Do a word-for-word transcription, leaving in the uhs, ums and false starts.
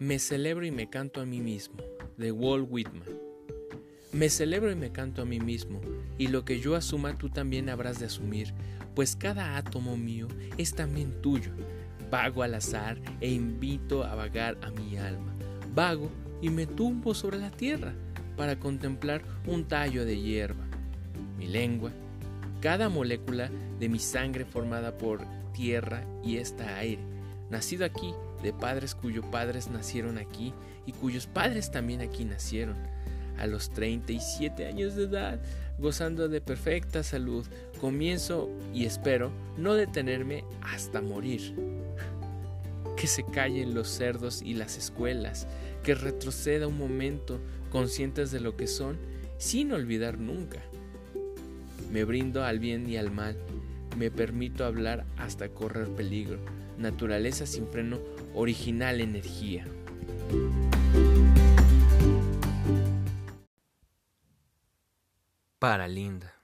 Me celebro y me canto a mí mismo, de Walt Whitman. Me celebro y me canto a mí mismo, y lo que yo asuma tú también habrás de asumir, pues cada átomo mío es también tuyo. Vago al azar e invito a vagar a mi alma. Vago y me tumbo sobre la tierra para contemplar un tallo de hierba. Mi lengua, cada molécula de mi sangre formada por tierra y esta aire, nacido aquí de padres cuyos padres nacieron aquí y cuyos padres también aquí nacieron. A los treinta y siete años de edad, gozando de perfecta salud, comienzo y espero no detenerme hasta morir. Que se callen los cerdos y las escuelas, que retroceda un momento conscientes de lo que son, sin olvidar nunca. Me brindo al bien y al mal, me permito hablar hasta correr peligro. Naturaleza sin freno, original energía. Para Linda.